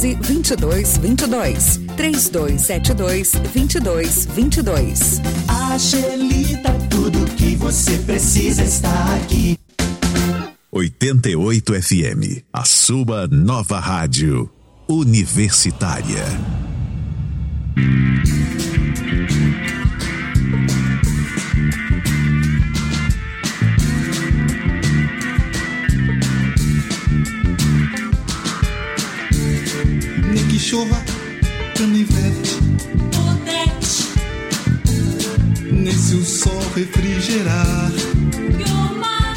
2222 3272-2222. A Gelita, tudo que você precisa está aqui. 88 FM, a sua nova rádio universitária. Nem que chova, canivete, Odete, nem se o sol refrigerar, Guiomar,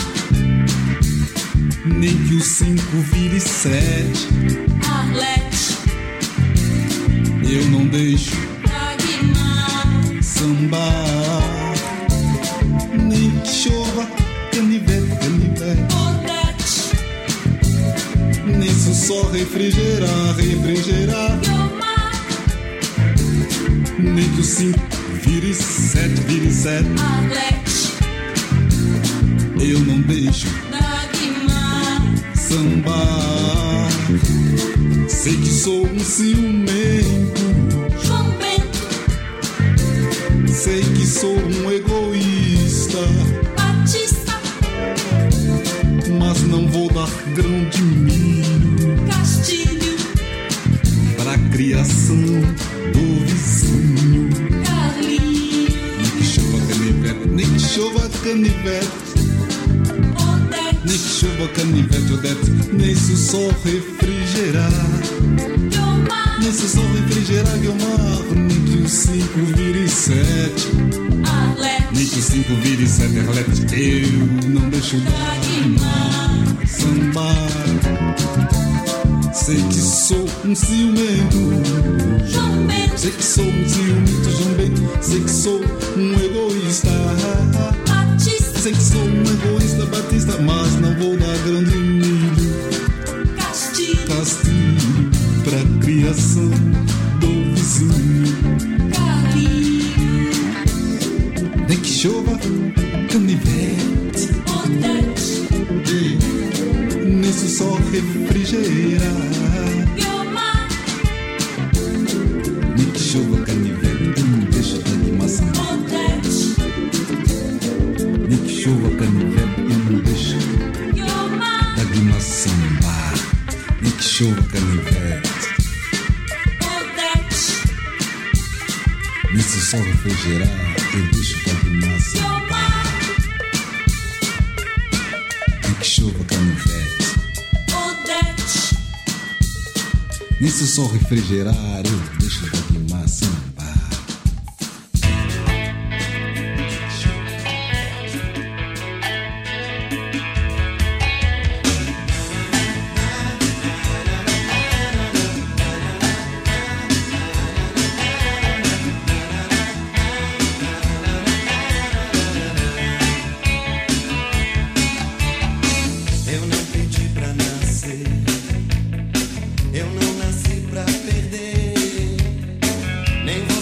nem que o 5 vire 7, Arlete, eu não deixo Dagmar, sambar. Nem que chova, canivete, canivete, Odete, nem se o sol refrigerar, refrigerar, Guiomar, nem que o 5 vire 7, vire 7, Arlete, eu não deixo Dagmar, sambar. Sei que sou um ciumento, João Bento, sei que sou um egoísta, Batista, mas não vou dar grão de milho Castilho, pra criação do vizinho. Carlinhos, Nem que chova canivete, nem que chova canivete, Odete, nem que chova canivete, Odete, nem se o sol refrigerar, Guiomar, nem se o sol refrigerar, Guiomar, nem que o 5 vire 7, Arlete, nem que o 5 vire 7, Arlete, eu não deixo Dagmar, sambar. Sei que sou um ciumento, João Bento, sei que sou um ciumento, João Bento, sei que sou um egoísta, Batista, sei que sou um egoísta, Batista, mas não vou dar grão de milho, Castilho, castigo pra criação do vizinho. Carlinhos, Nem que chova canivete, Odete, nem se o sol refrigerar, Guiomar, nem que chova canivete, eu não deixo de animação. Odete, Nem que chova canivete, eu não deixo Guiomar, lágrima sambar. Nem que chova canivete, Odete, nem se o sol refrigerar, eu deixo lágrima sambar. Nem que chova canivete, Odete, nem se o sol refrigerar, eu deixo lágrima sambar. Eu não pedi pra nascer, eu não nasci pra perder, nem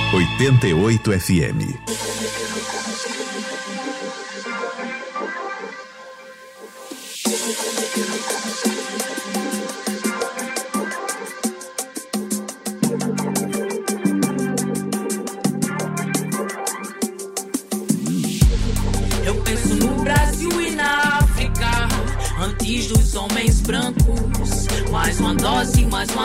88 FM. Eu penso no Brasil e na África, antes dos homens brancos. Mais uma dose,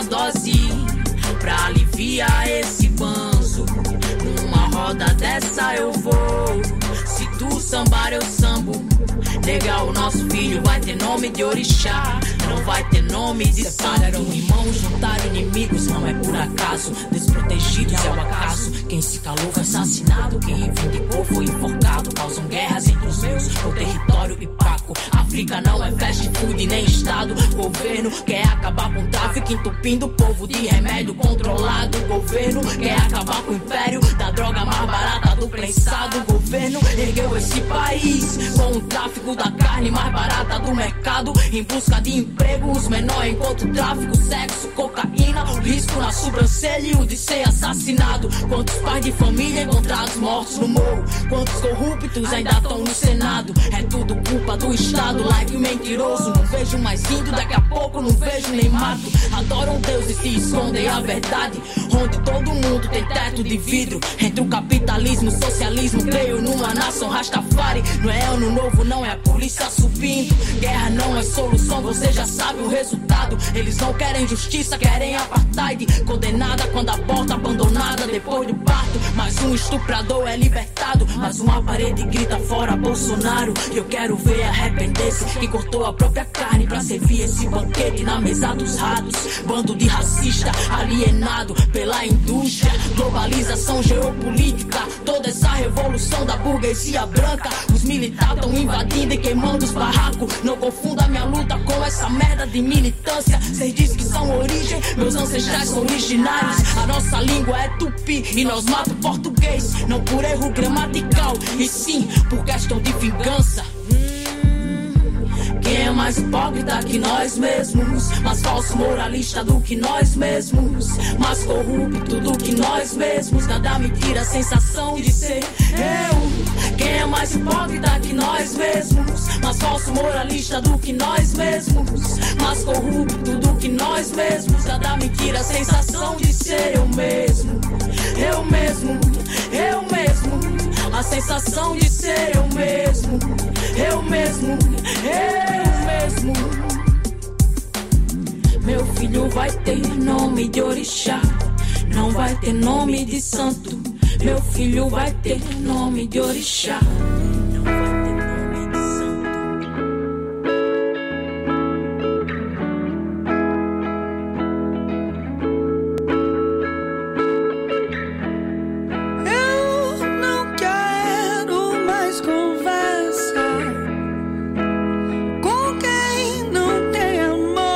pra aliviar esse banzo. Numa roda dessa eu vou, se tu sambar eu sambo. Legal, o nosso filho vai ter nome de orixá, não vai ter nome de santo. Irmãos juntaram inimigos, não é por acaso. Desprotegidos é o acaso. Quem se calou foi assassinado, quem reivindicou foi enforcado. Causam guerras entre os meus, o território e Paco. África não é fast food nem estado. Governo quer acabar com o tráfico, entupindo o povo de remédio controlado. Governo quer acabar com o império da droga mais barata do prensado. Governo ergueu esse país com o tráfico da carne mais barata do mercado, em busca de empregos menor enquanto tráfico, sexo, cocaína, o risco na sobrancelha e o de ser assassinado. Quantos pais de família encontrados mortos no morro, quantos corruptos ainda estão no Senado. É tudo culpa do Estado, like mentiroso. Não vejo mais índio, daqui a pouco não vejo nem mato. Adoram Deus e se escondem a verdade, onde todo mundo tem teto de vidro. Entre o capitalismo e o socialismo, creio numa nação Rastafari. Não é ano novo, não é a polícia subindo. Guerra não é solução, você já sabe o resultado. Eles não querem justiça, querem apartheid. Condenada quando aborta, abandonada depois do parto. Mais um estuprador é libertado, mas uma parede grita fora Bolsonaro. Eu quero ver arrepender-se que cortou a própria carne pra servir esse banquete na mesa dos ratos. Bando de racista alienado pela indústria, globalização geopolítica, toda essa revolução da burguesia branca. Os militares estão invadindo e queimando os barracos. Não confunda minha luta com essa merda de militância. Cês dizem que são origem, meus ancestrais são originários. A nossa língua é tupi e nós matamos português, não por erro gramatical, e sim por questão de vingança. Quem é mais hipócrita que nós mesmos, mais falso moralista do que nós mesmos, mais corrupto do que nós mesmos. Nada me tira a sensação de ser eu. Quem é mais hipócrita que nós mesmos, mais falso moralista do que nós mesmos, mais corrupto do que nós mesmos. Nada me tira a sensação de ser eu mesmo. Eu mesmo, eu mesmo. A sensação de ser eu mesmo. Eu mesmo, eu mesmo. Meu filho vai ter nome de orixá, não vai ter nome de santo. Meu filho vai ter nome de orixá, não vai ter nome de santo. Eu não quero mais conversa com quem não tem amor.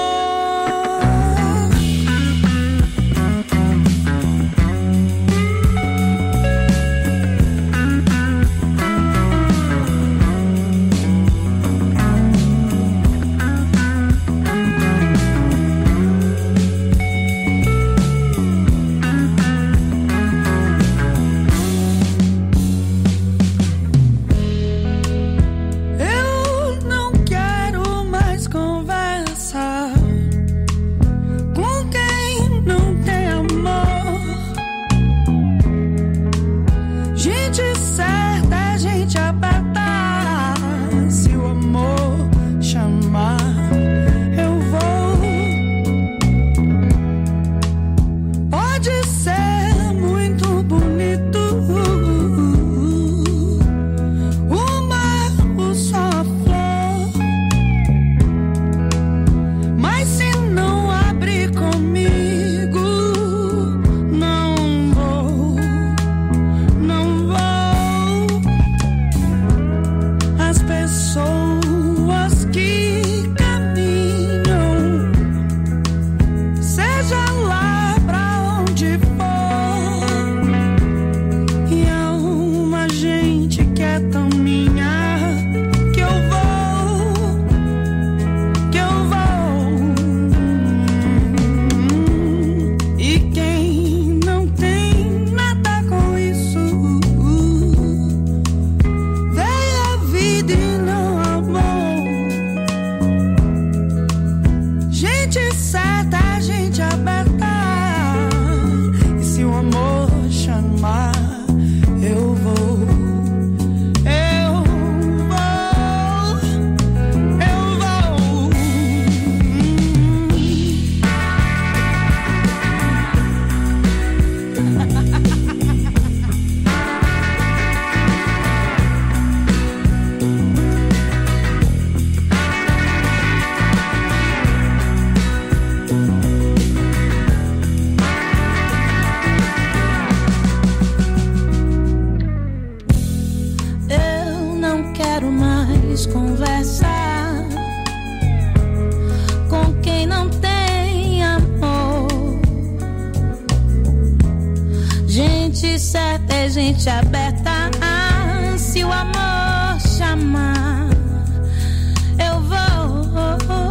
Gente certa é gente aberta. Se o amor chamar, eu vou.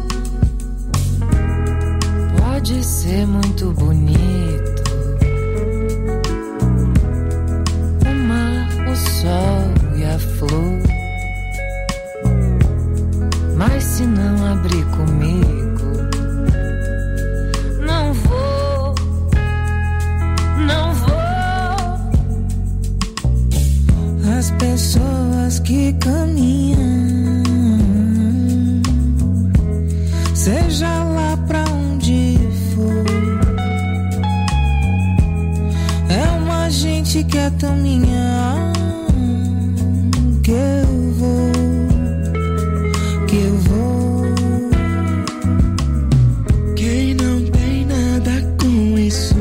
Pode ser muito bonito o mar, o sol e a flor, mas se não abrir comigo, não vou, não vou. As pessoas que caminham, seja lá pra onde for, é uma gente que é tão minha, que eu vou, que eu vou. Quem não tem nada com isso,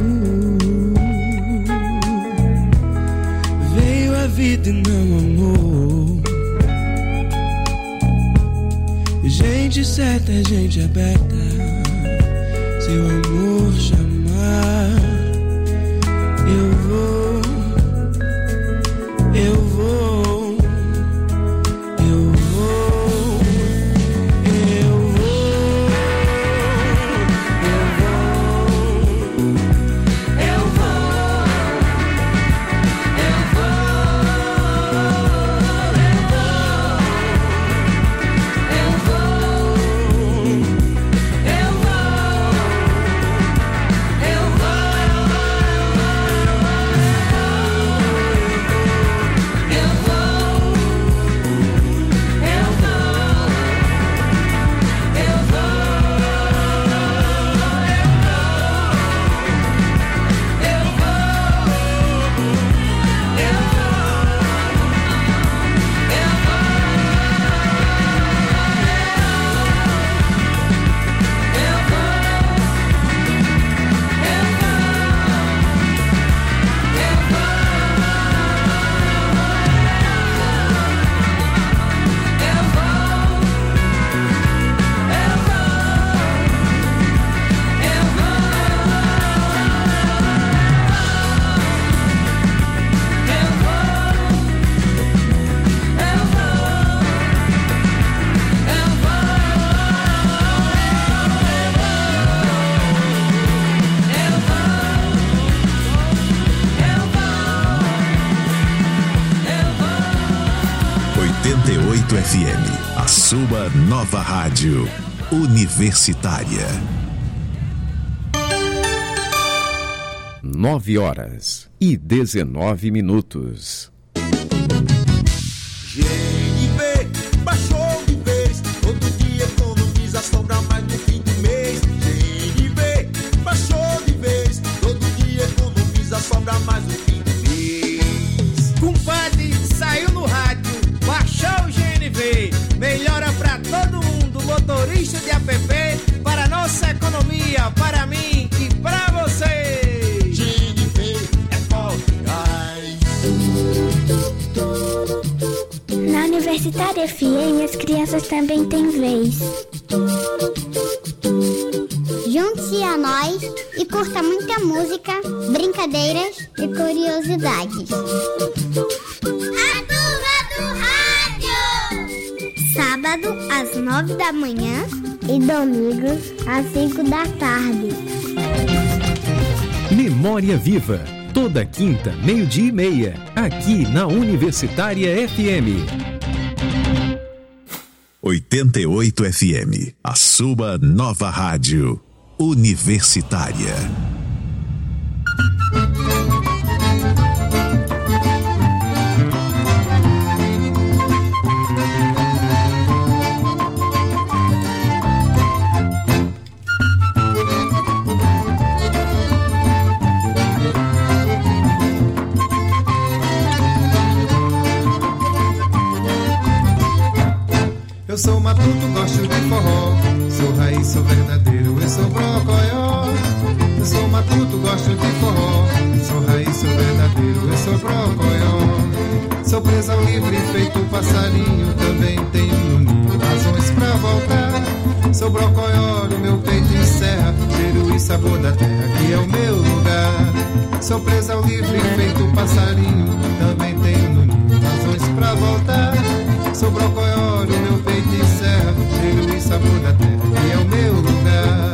veio a vida e não amou. Gente certa é gente aberta. Se o amor chamar, eu vou, eu vou, eu vou, eu vou, eu vou, eu FM, a sua nova rádio universitária. 9h19. GNV baixou de vez, todo dia economiza, sobra mais no fim do mês. GNV baixou de vez, todo dia economiza, sobra mais no fim do mês. Compadre, saiu no rádio, baixou o GNV, melhora pra todo mundo, motorista de app, para nossa economia, para mim e pra você. Na Universitária FM, as crianças também têm vez. Junte-se a nós e curta muita música, brincadeiras e curiosidades. A Turma do Rádio! Sábado, às 9 da manhã e domingos, às 5 da tarde. Memória Viva. Toda quinta, 12:30, aqui na Universitária FM. 88 FM, a sua nova rádio universitária. Eu sou matuto, gosto de forró, sou raiz, sou verdadeiro, eu sou brocoió. Eu sou matuto, gosto de forró, sou raiz, sou verdadeiro, eu sou brocoió. Sou presa ao livre, feito passarinho, também tenho no ninho razões pra voltar. Sou brocoió, no meu peito encerra, cheiro e sabor da terra, que é o meu lugar. Sou presa ao livre, feito passarinho. Também tenho no ninho razões pra voltar. Sou brocoió, no meu peito encerra cheiro e sabor da terra, que é o meu lugar.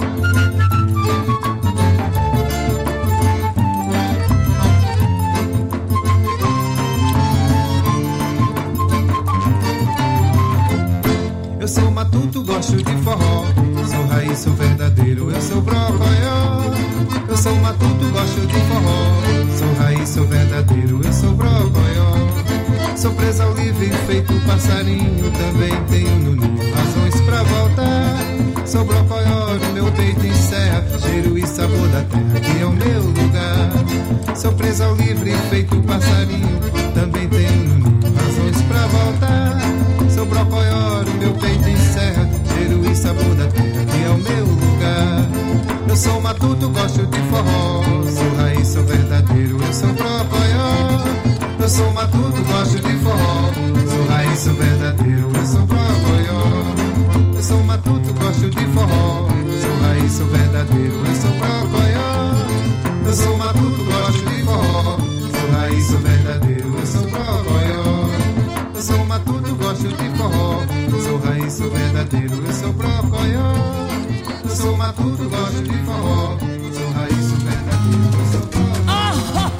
Eu sou matuto, gosto de forró. Sou raiz, sou verdadeiro, eu sou brocoió. Eu sou matuto, gosto de forró. Sou raiz, sou verdadeiro, eu sou brocoió. Sou presa ao livre, feito passarinho. Também tenho no ninho razões pra voltar. Sou brocoió, no meu peito encerra cheiro e sabor da terra, que é o meu lugar. Sou presa ao livre, feito passarinho. Também tenho no ninho razões pra voltar. Sou brocoió, no meu peito encerra cheiro e sabor da terra, que é o meu lugar. Eu sou matuto, gosto de forró. Sou raiz, sou verdadeiro, eu sou brocoió. Eu sou matuto, gosto de forró. Sou raiz, sou verdadeiro, eu sou brocoió. Eu sou matuto, gosto de forró. Sou raiz, sou verdadeiro, eu sou brocoió. Eu sou matuto, gosto de forró. Sou raiz, sou verdadeiro, eu sou brocoió. Eu sou matuto, gosto de forró. Sou raiz, sou verdadeiro, eu sou brocoió. Eu sou matuto, gosto de forró. Sou raiz, sou verdadeiro, eu sou brocoió.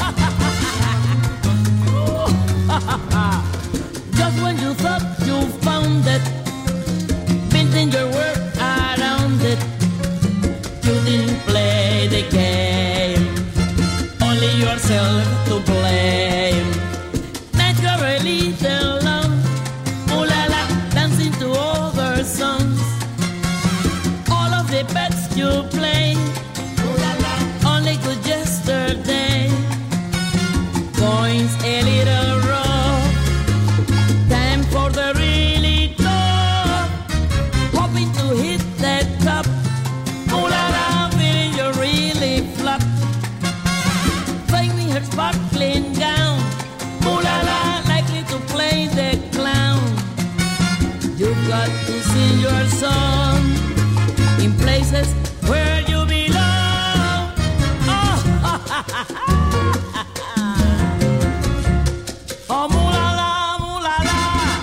Just when you thought you found it, building your work around it, you didn't play the game, only yourself to blame. Naturally the love, ooh la la, dancing to other songs. All of the bets you play, ooh la la, only good yesterday. Coins a little rough, time for the really tough, hoping to hit that top. Ooh la la, feeling you really flop. Find me her sparkling gown. Ooh la la, likely to play the clown. You've got to sing your song in places where you belong. Oh, ha, ha, ha, ha. Oh, moolah la.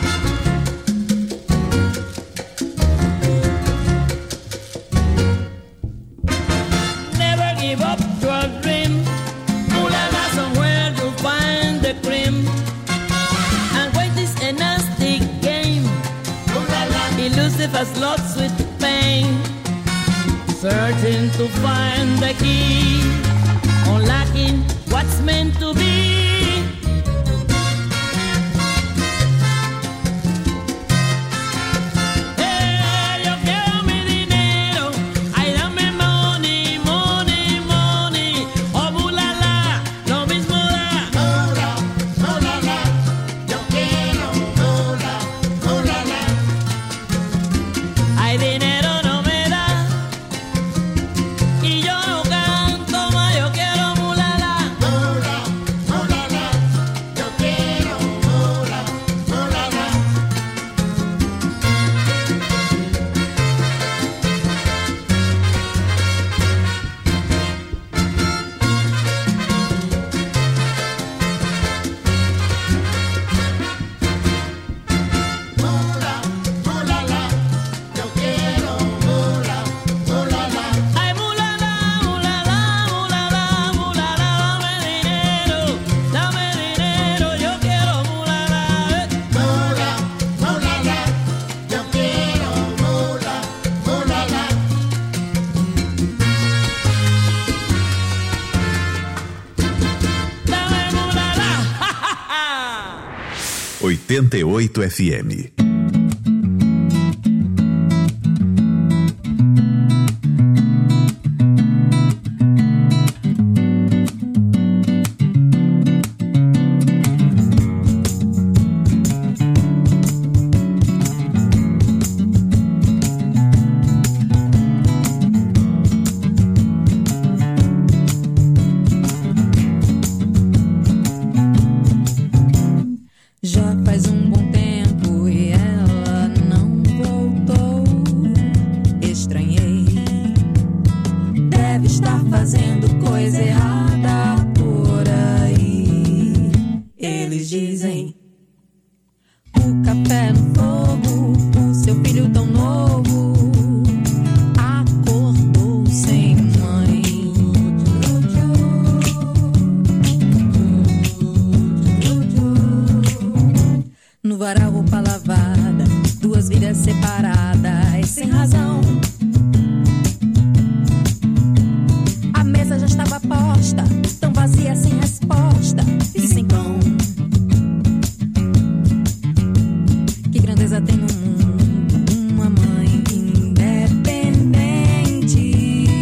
Never give up your dream. Moolah la, somewhere you'll find the cream. And wait is a nasty game. Moolah la, elusive as lots with pain. Searching to find the key, unlocking what's meant to be. FM. Já faz um bom tempo e dizem. O café no fogo, o seu filho tão novo acordou sem mãe. No varal roupa lavada, duas vidas separadas, sem razão. A mesa já estava posta, tão vazia, sem resposta e sem pão. Que grandeza tem no mundo uma mãe independente,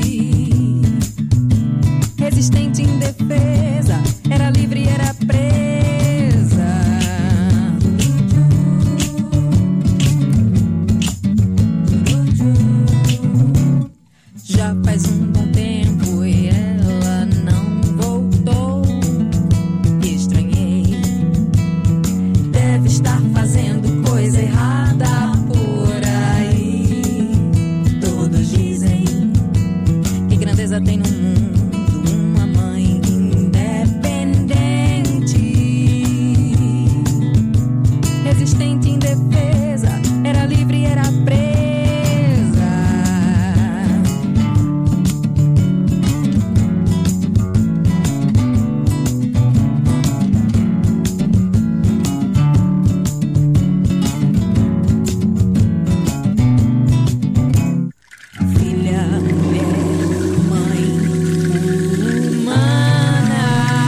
resistente, indefesa, era livre, era presa. Já faz um bom tempo e ela não voltou. Estranhei, deve estar fazendo coisa errada por aí. Todos dizem que grandeza tem no mundo uma mãe independente, resistente, indefesa, era livre, era presa. Filha, mulher, mãe humana,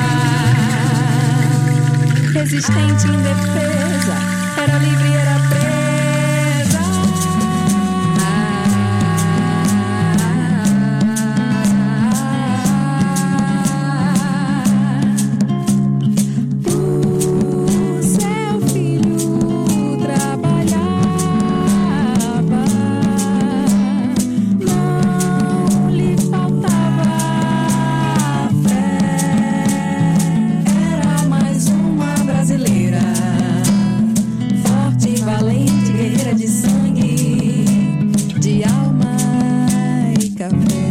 resistente, indefesa, era livre, era presa. O seu filho trabalhava, não lhe faltava fé. Era mais uma brasileira, forte, valente, guerreira de sangue, de alma e café.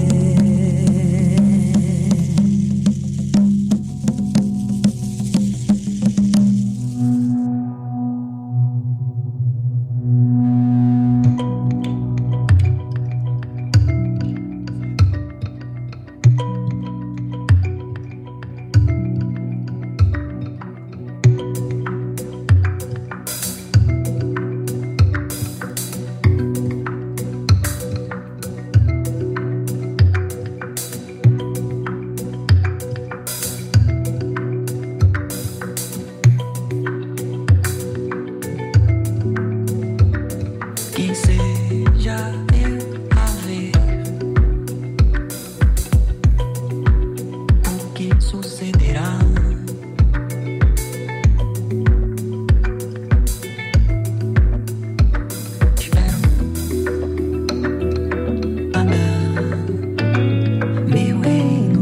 Que seja eu a ver o que sucederá. Espero andar meu reino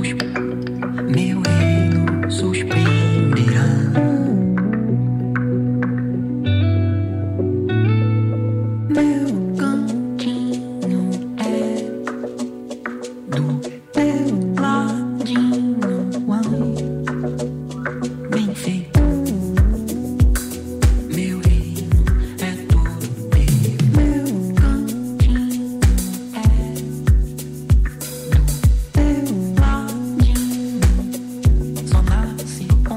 suspenderá. Meu cantinho é do teu ladinho, ai, bem feito. Meu reino é todo teu. Meu cantinho é do teu ladinho, só nasce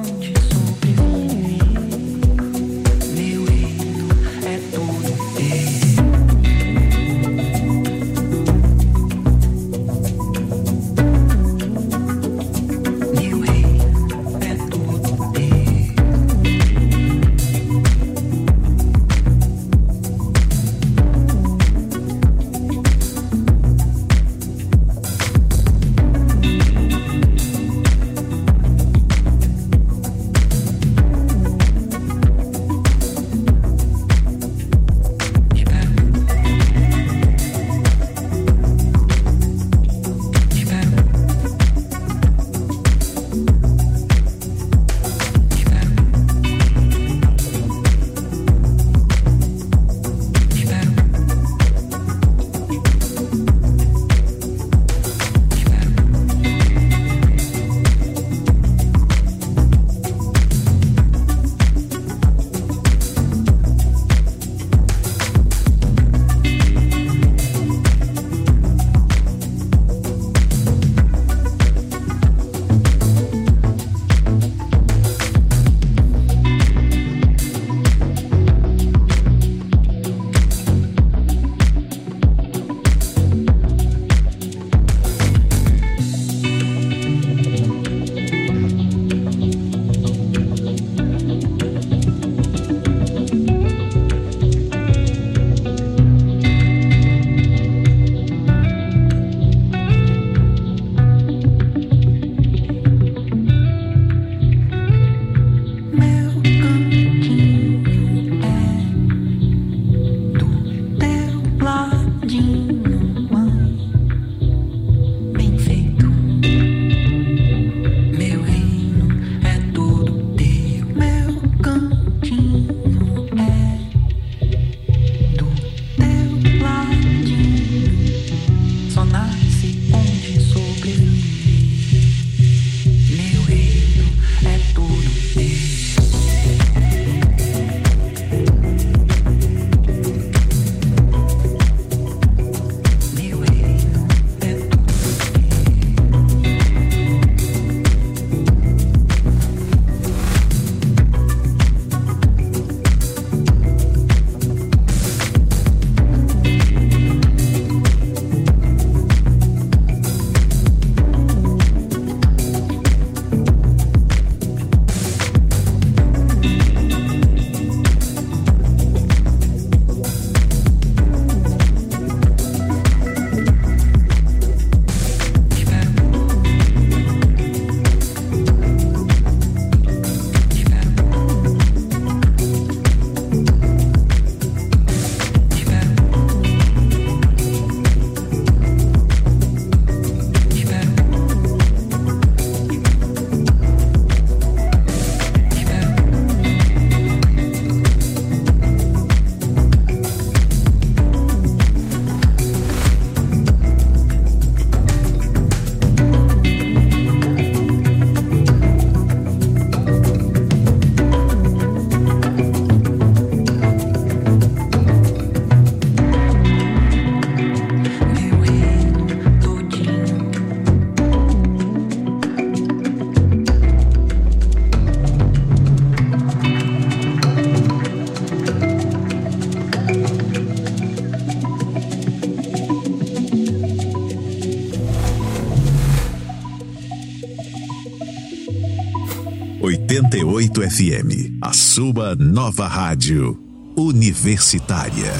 88 FM, a sua nova rádio universitária.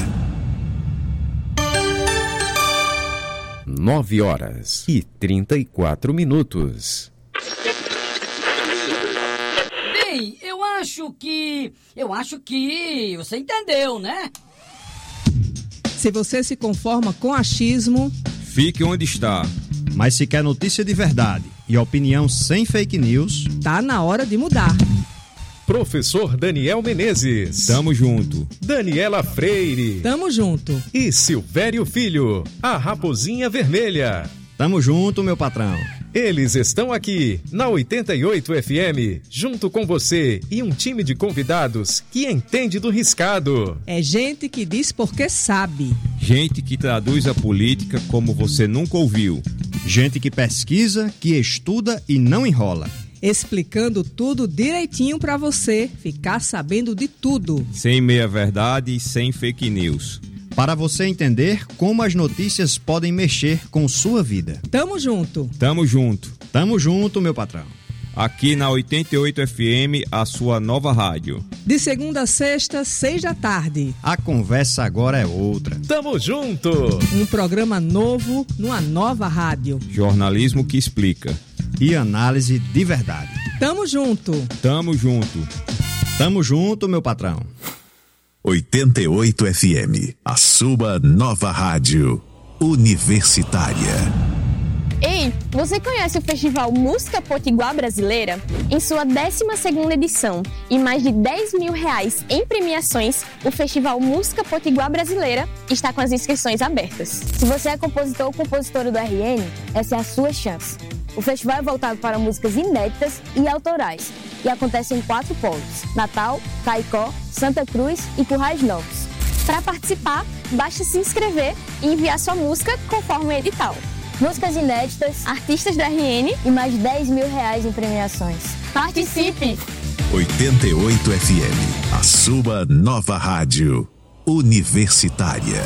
9h34. Bem, eu acho que você entendeu, né? Se você se conforma com achismo, fique onde está. Mas se quer notícia de verdade e opinião sem fake news, tá na hora de mudar. Professor Daniel Menezes. Tamo junto. Daniela Freire. Tamo junto. E Silvério Filho, a Raposinha Vermelha. Tamo junto, meu patrão. Eles estão aqui, na 88 FM, junto com você e um time de convidados que entende do riscado. É gente que diz porque sabe. Gente que traduz a política como você nunca ouviu. Gente que pesquisa, que estuda e não enrola. Explicando tudo direitinho pra você ficar sabendo de tudo. Sem meia-verdade e sem fake news. Para você entender como as notícias podem mexer com sua vida. Tamo junto. Tamo junto. Tamo junto, meu patrão. Aqui na 88 FM, a sua nova rádio. De segunda a sexta, 6 da tarde. A conversa agora é outra. Tamo junto. Um programa novo, numa nova rádio. Jornalismo que explica. E análise de verdade. Tamo junto. Tamo junto. Tamo junto, meu patrão. 88 FM, a sua nova rádio universitária. Ei, você conhece o Festival Música Potiguar Brasileira? Em sua 12ª edição e mais de R$10 mil em premiações, o Festival Música Potiguar Brasileira está com as inscrições abertas. Se você é compositor ou compositora do RN, essa é a sua chance. O festival é voltado para músicas inéditas e autorais e acontece em 4 polos: Natal, Caicó, Santa Cruz e Currais Novos. Para participar, basta se inscrever e enviar sua música conforme o edital. Músicas inéditas, artistas do RN e mais de R$10 mil em premiações. Participe! 88 FM, a sua nova rádio universitária.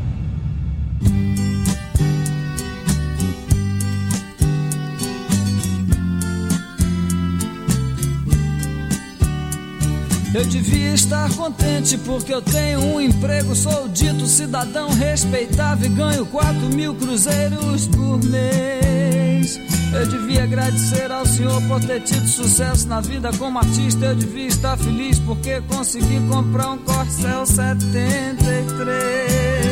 Eu devia estar contente porque eu tenho um emprego, sou dito cidadão respeitável e ganho 4.000 cruzeiros por mês. Eu devia agradecer ao Senhor por ter tido sucesso na vida como artista. Eu devia estar feliz porque consegui comprar um Corcel 73.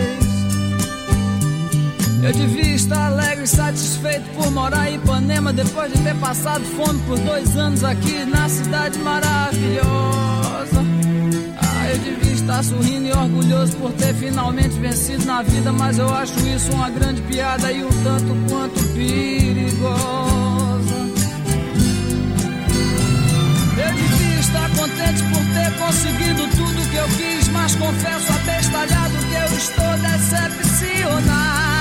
Eu devia estar alegre e satisfeito por morar em Ipanema depois de ter passado fome por 2 anos aqui na cidade maravilhosa. Eu devia estar sorrindo e orgulhoso por ter finalmente vencido na vida, mas eu acho isso uma grande piada e um tanto quanto perigosa. Eu devia estar contente por ter conseguido tudo que eu quis, mas confesso abestalhado que eu estou decepcionado.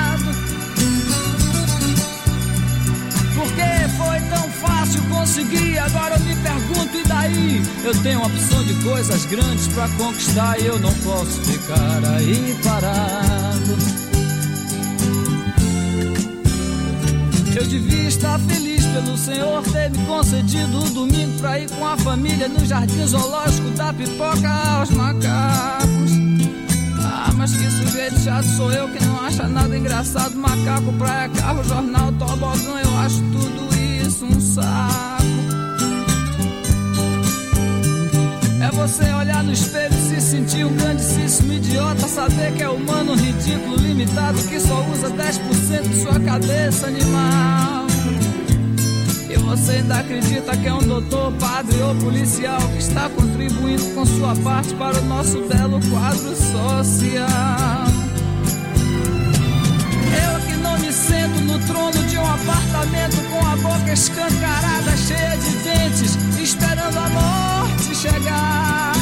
Porque foi tão fácil conseguir, agora eu me pergunto, e daí? Eu tenho uma opção de coisas grandes pra conquistar e eu não posso ficar aí parado. Eu devia estar feliz pelo Senhor ter me concedido um domingo pra ir com a família no jardim zoológico dar pipoca aos macacos. Mas que sujeito chato sou eu que não acha nada engraçado. Macaco, praia, carro, jornal, tobogã, eu acho tudo isso um saco. É você olhar no espelho e se sentir um grandíssimo idiota, saber que é humano, ridículo, limitado, que só usa 10% de sua cabeça animal. E você ainda acredita que é um doutor, padre ou policial que está contribuindo com sua parte para o nosso belo quadro social. Eu que não me sento no trono de um apartamento com a boca escancarada, cheia de dentes, esperando a morte chegar.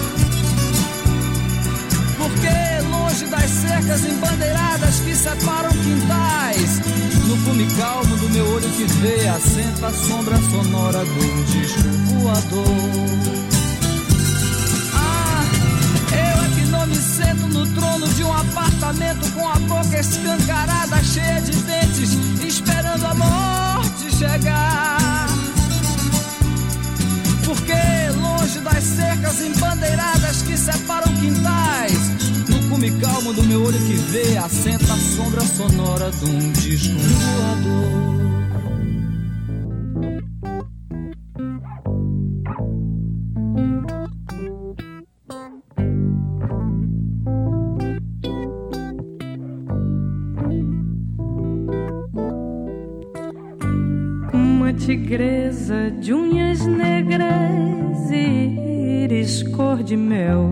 Porque longe das cercas embandeiradas que separam quintais, no cume calmo do meu olho que vê, assenta a sombra sonora do disco voador. Eu é que não me sento no trono de um apartamento com a boca escancarada, cheia de dentes, esperando a morte chegar. das embandeiradas que separam quintais. No cume calmo do meu olho que vê, assenta a sombra sonora de um disco voador. Tigresa de unhas negras e íris cor de mel,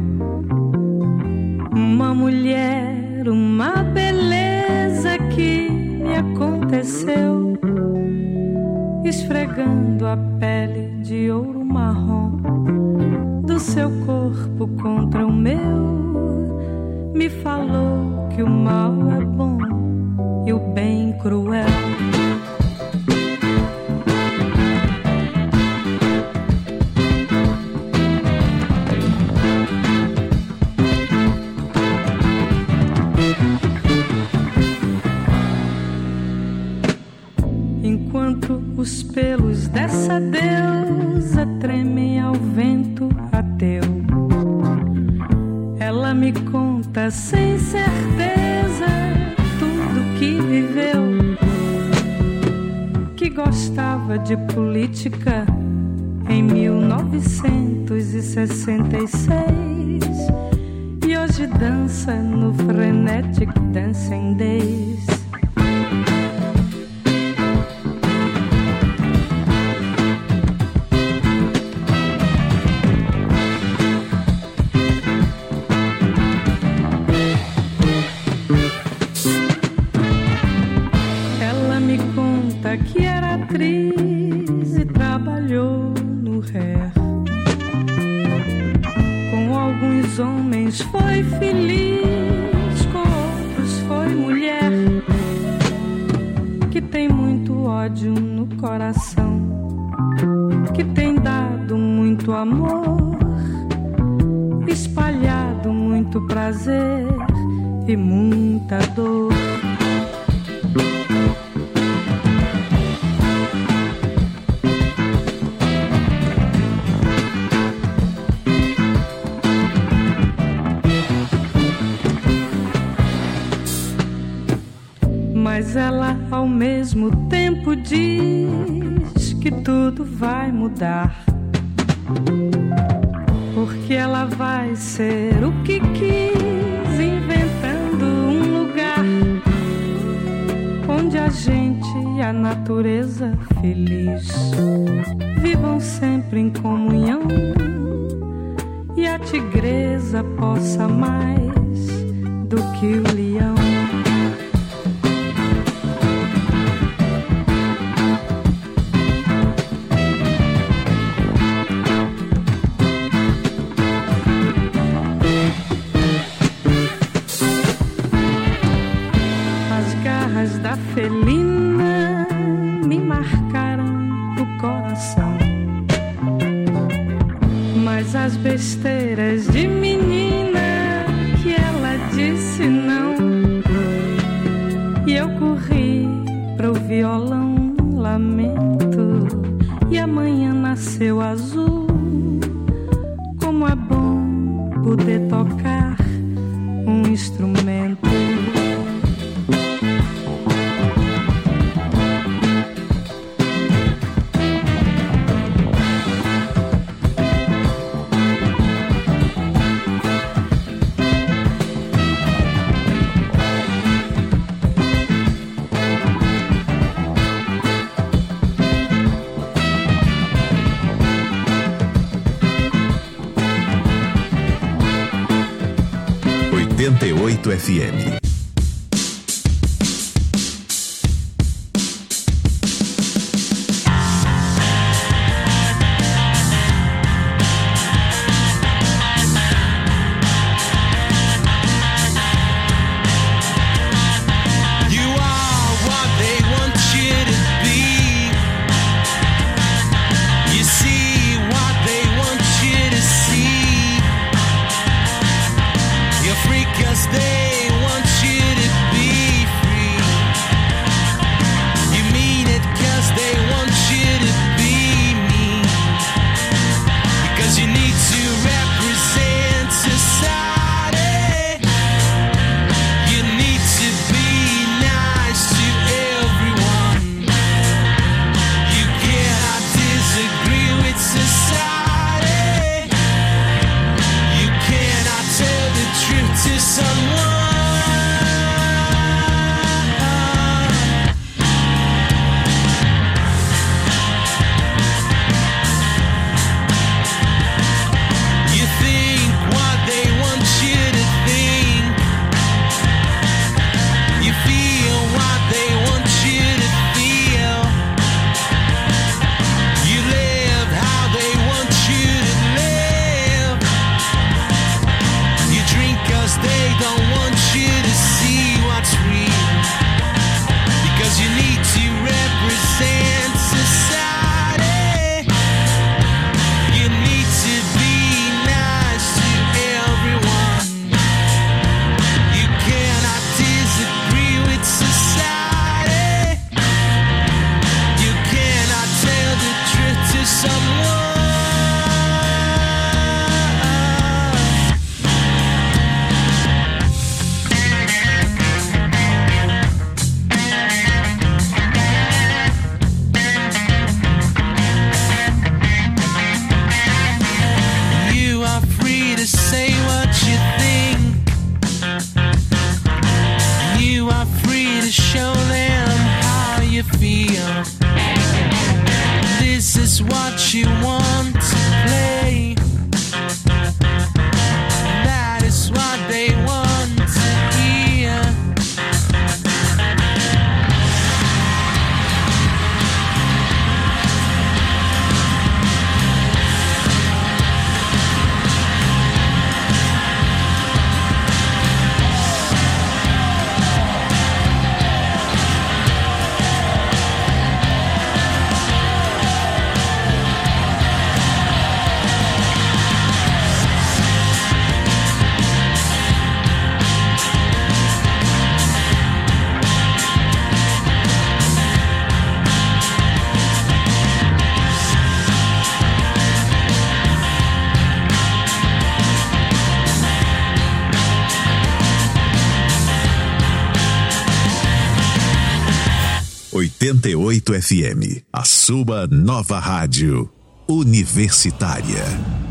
uma mulher, uma beleza que me aconteceu, esfregando a pele de ouro marrom do seu corpo contra o meu, me falou que o mal é bom e o bem cruel. Os pelos dessa deusa tremem ao vento ateu. Ela me conta sem certeza tudo que viveu, que gostava de política em 1966 e hoje dança no Frenetic Dancing Days. Foi feliz, com outros foi mulher, que tem muito ódio no coração, que tem dado muito amor, espalhado muito prazer e muita dor. Mas ela ao mesmo tempo diz que tudo vai mudar, porque ela vai ser o que quis, inventando um lugar onde a gente e a natureza feliz vivam sempre em comunhão e a tigresa possa mais do que o leão. Felina me marcaram o coração, mas as besteiras de menina que ela disse não, e eu corri pro violão lamento, e amanhã nasceu azul. Como é bom poder tocar um instrumento. FM. They want want to play. That is what they want to hear. FM, a sua nova rádio universitária.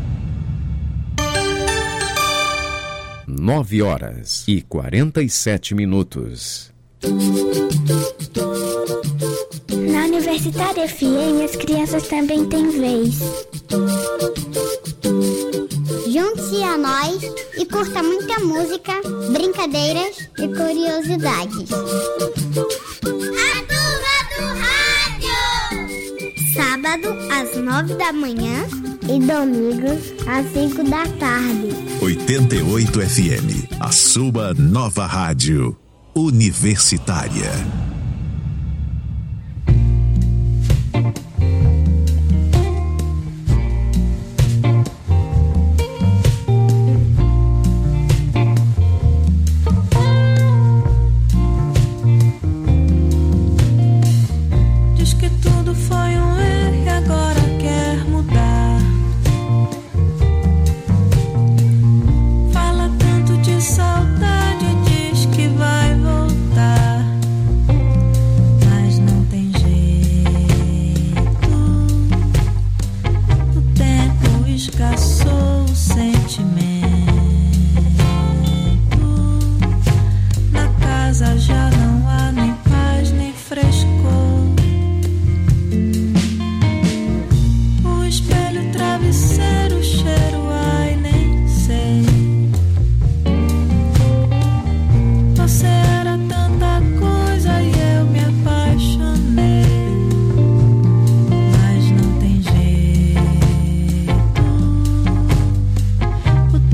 9h47. Na Universitária FM, as crianças também têm vez. Junte-se a nós e curta muita música, brincadeiras e curiosidades. Sábado às 9 da manhã e domingo às 5 da tarde. 88 FM, a sua nova rádio universitária. O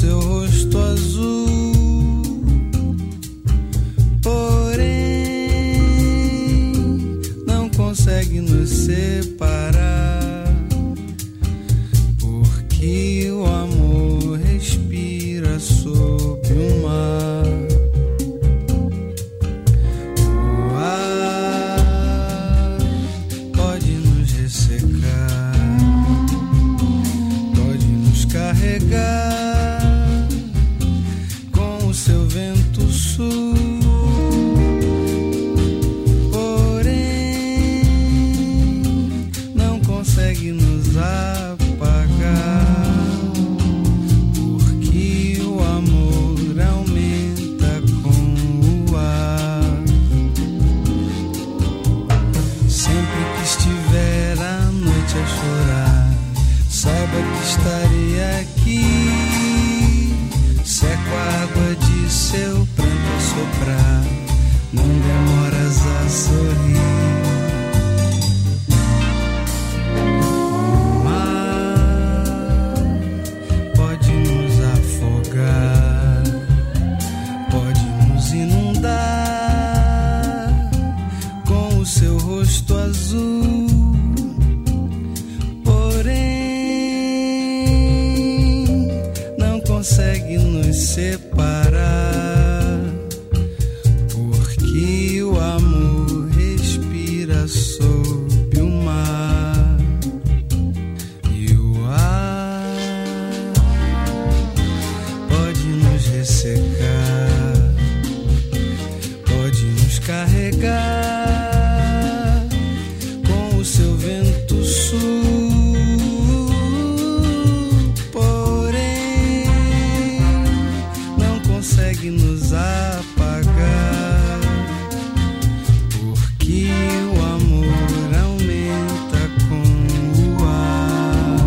seu rosto azul. Porém, não consegue nos separar, porque o amor respira sob o mar. O ar pode nos ressecar, pode nos carregar com o seu vento sul. Porém, não consegue nos apagar, porque o amor aumenta com o ar. Sempre que estiver à noite a chorar, saiba que estarei aqui. Seco a água de seu pranto a soprar, não demoras a sorrir. O mar pode nos afogar, pode nos inundar com o seu rosto azul. Porém, não consegue nos separar, porque o amor respira sob o mar. E o ar pode nos ressecar, pode nos carregar com o seu vento sul. Porém, não consegue nos apagar, porque o amor aumenta com o ar.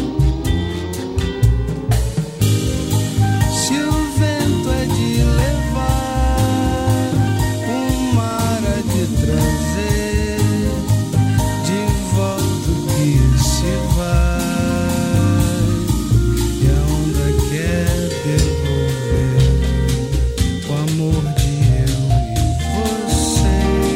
Se o vento é de levar, o mar há de trazer de volta o que se vai, e a onda quer devolver o amor de eu e você.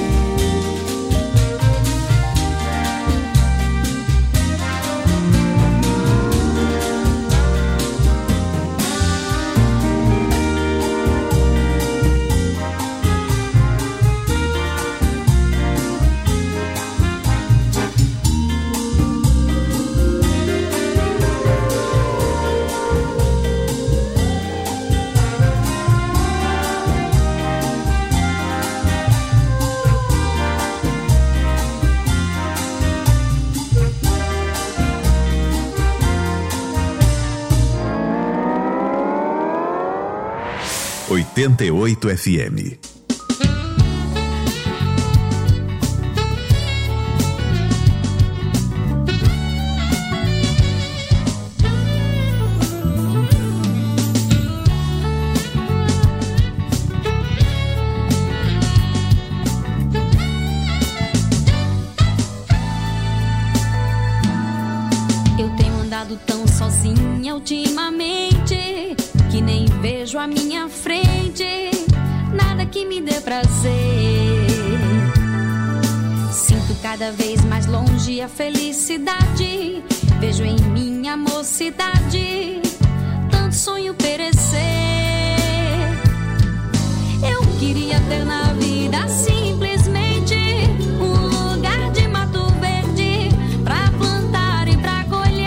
...88 FM. Eu tenho andado tão sozinha ultimamente que nem vejo a minha frente nada que me dê prazer. Sinto cada vez mais longe a felicidade, vejo em minha mocidade tanto sonho perecer. Eu queria ter na vida simplesmente um lugar de mato verde pra plantar e pra colher,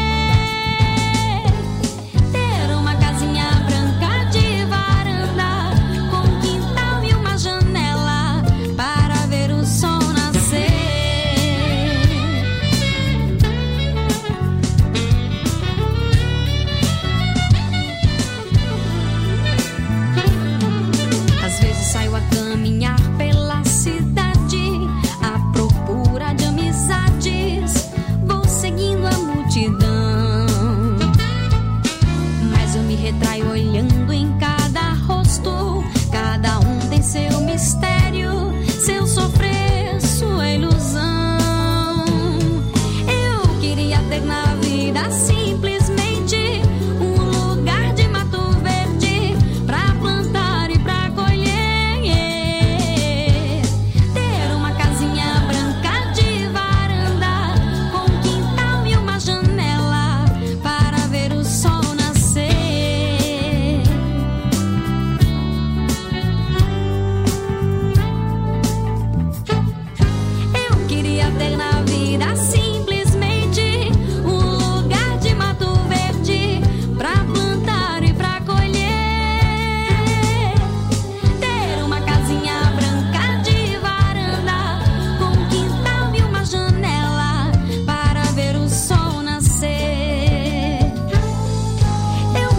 ter uma casinha branca de varanda com quintal e uma janela para ver o sol nascer. Às vezes saio a caminhar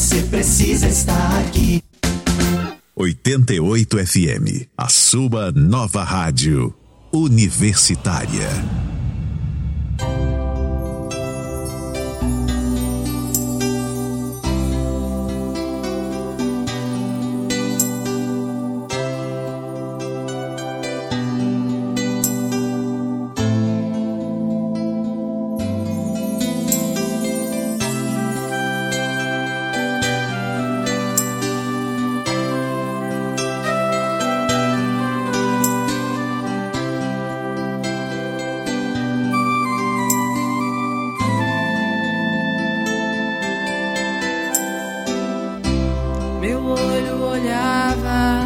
você precisa estar aqui. 88 FM, a sua nova rádio universitária. Meu olho olhava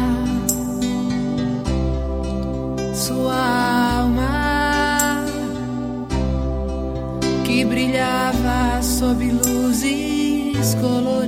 sua alma que brilhava sob luzes coloridas.